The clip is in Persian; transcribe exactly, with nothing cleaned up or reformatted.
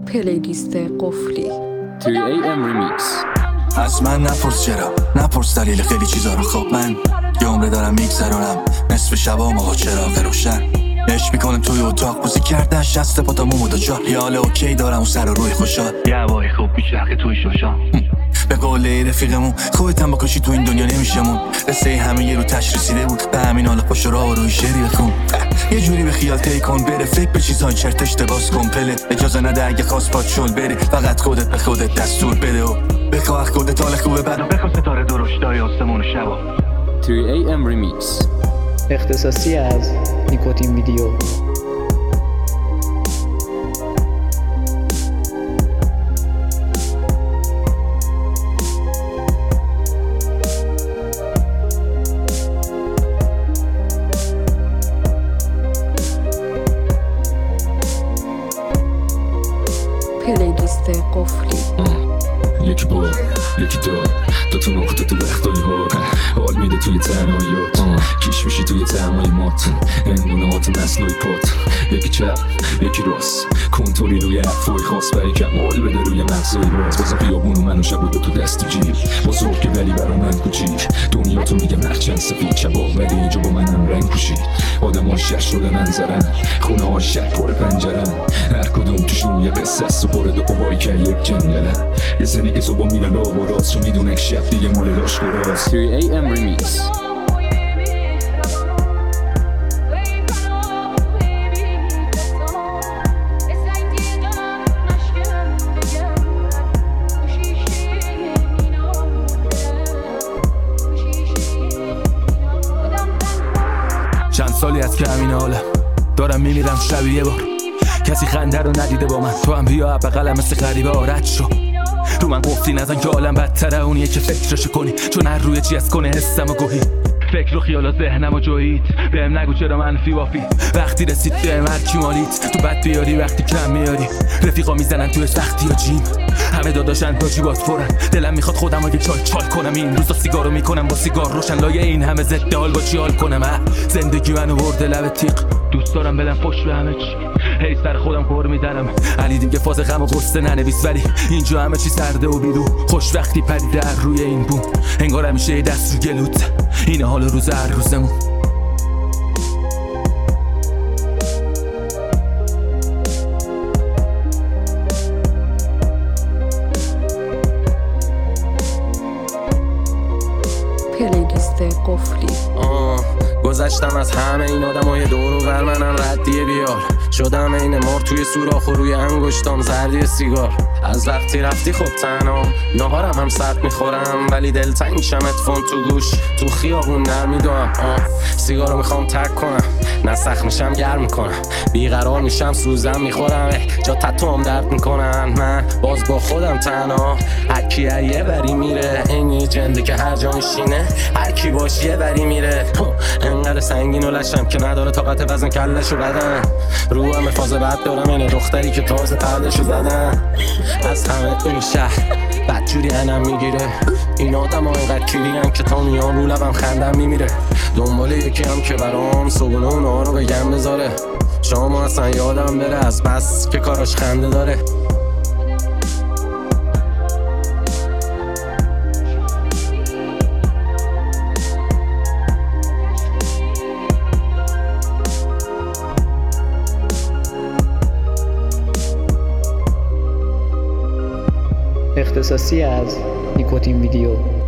پلیلیست قفلی تری ای ام Remix. از من نپرس چرا، نپرس دلیل خیلی چیزا رو. خب من یه عمره دارم میگذرونم نصف شبام آقا چراغ روشن عشق میکنم توی اتاق بوزی کردن شست پاتا مومو جا یه حال اوکی دارم و سر و روی خوشحال یه هوای خوب میچرخه توی شوشان. به قول رفیقمون خودت هم بکشی تو این دنیا نمیشمون. قصه همه یه رو تش رسیده بود به همین حالا پاشو راه و روی شعری بخون. یه جوری به خیال تی کن بره فکر به چیزهای چرت اشتباس کن پله اجازه نده اگه خواست پات شل بری فقط خودت به خودت دستور بده و بخواه خودت حال خوبه بعد بخوا ستاره درشتای آسمون و شبا. تری ای ام Remix. اختصاصی از نیکوتین ویدیو. پلیلیست قفلی یکی با یکی دار دو تا نقطه تو وقتایی ها حال میده توی تنهاییات کیش میشی توی تمای مات اندونه هات مسلوی پات یکی چپ یکی راست کنتوری روی حرفای خاص برای کمال بده روی مغزای راست بازم خیابون و منو شب تو دست و جیب بزرگ که ولی برا من کوچیک دنیا تو میگه مخچن سفید شبا ولی اینجا با منم رنگ پوشید آدم ها شش شده منظرن خونه ها شک پر پنجرن هر کدوم توشون یه قصه است و پر دقوایی که یک جنگلن یه سری که صبح میرن راه و راست چون میدونه که شب دیگه مال داشت و راست. تری ای ام Remix. چند سالی از که همین حالم دارم میمیرم شبیه یه بار کسی خنده رو ندیده با من تو هم بیا بغلم مثل غریبه آرد شو رو من قفلی نزن که عالم بدتره اونیه که فکرشو کنی چون هر روی چی از کنه حسم و گوهی فکر و خیال و ذهنم و جویید بهم نگو چرا منفی وافی وقتی رسید بهم هر کی مالیت تو بد بیاری وقتی کم میاری رفیقا میزنن توی سختی و جیم همه داداشن با جیبات پرن دلم میخواد خودم اگه چال چال کنم این روزا سیگارو میکنم با سیگار روشن لایه این همه ضد حال با چی حال کنم زندگی منو برده لب تیغ دوست دارم بدم پشت به همه چی هی سر خودم کور میزنم علی دیگه فاز غم و غصه ننویس ولی اینجا همه چی سرده و بیرو خوش وقتی پریده در روی این بوم انگار همیشه دست رو گلوت اینه حال روز هر روزمون. پلیلیست قفلی گذشتم از همه این آدمای دور و بر منم ردیه بیار شدم این مار توی سوراخ و روی انگشتام زردی سیگار از وقتی رفتی خب تنها نهارم هم سرد میخورم ولی دلتنگ شم اتفون تو گوش تو خیابون نرمیدوم سیگارو میخوام ترک کنم نسخ میشم گرم میکنم بیقرار میشم سوزم میخورم جا تتوام درد میکنن من باز با خودم تنها هرکی یه بری میره این جنده که هر جا میشینه هرکی باش یه بری میره انقدر سنگین و لشم که نداره طاقت وزن کلشو بدن رو همه فاز بد دارم اینه دختری که تازه پردشو زدن از همه این شهر بدجوری انم میگیره این آدم ها اینقدر کیری هم که تا میان رو لبم خندم میمیره دنبال یکی هم که برام صبونه و نهار رو بگم بذاره شام اصلا یادم بره از بس که کاراش خنده داره. اختصاصی از نیکوتین ویدیو.